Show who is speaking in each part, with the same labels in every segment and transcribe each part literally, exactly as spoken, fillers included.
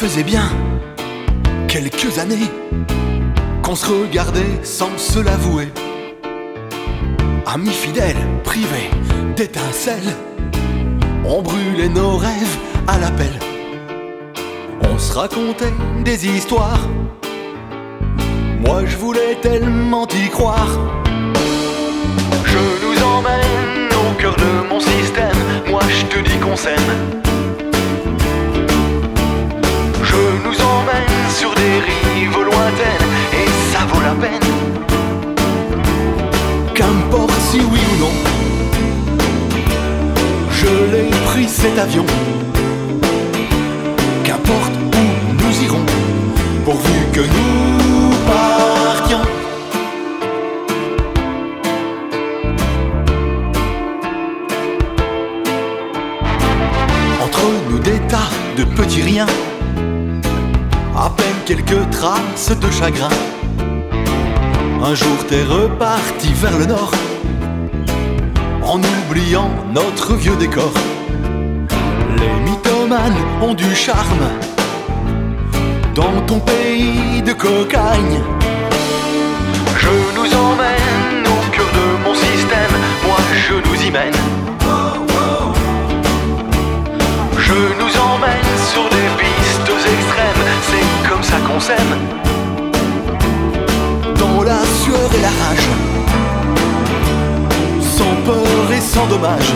Speaker 1: faisait bien quelques années qu'on se regardait sans se l'avouer. Amis fidèles, privés d'étincelles, on brûlait nos rêves à l'appel. On se racontait des histoires, moi je voulais tellement y croire. Je nous emmène au cœur de mon système, moi je te dis qu'on s'aime. Je nous emmène sur des rives lointaines et ça vaut la peine. Qu'importe si oui ou non, je l'ai pris cet avion. Qu'importe où nous irons, pourvu que nous partions. Entre nous des tas de petits riens, à peine quelques traces de chagrin. Un jour t'es reparti vers le nord, en oubliant notre vieux décor. Les mythomanes ont du charme dans ton pays de cocagne. Je nous emmène au cœur de mon système, moi je nous y mène. Je nous emmène sur des pistes extrêmes, c'est comme ça qu'on s'aime. Dans la sueur et la rage, sans peur et sans dommage,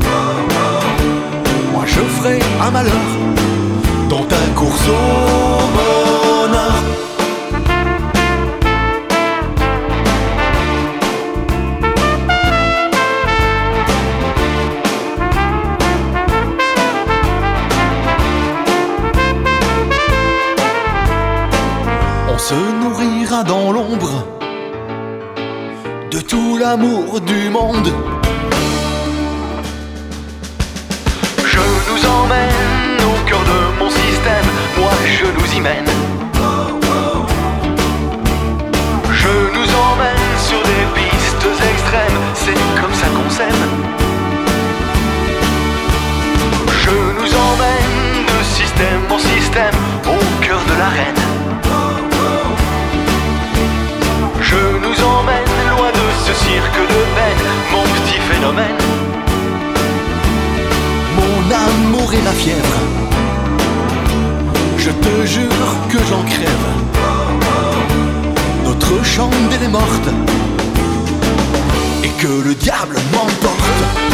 Speaker 1: moi je ferai un malheur dans ta course au bonheur. On se nourrira dans l'ombre de tout l'amour du monde. Je nous emmène au cœur de mon système, moi je nous y mène. Je nous emmène sur des pistes extrêmes, c'est comme ça qu'on s'aime. Je nous emmène de système en système, au cœur de l'arène. Je nous emmène loin de ce cirque de peine, mon petit phénomène. Mon amour et ma fièvre, je te jure que j'en crève. Notre chandelle est morte et que le diable m'emporte.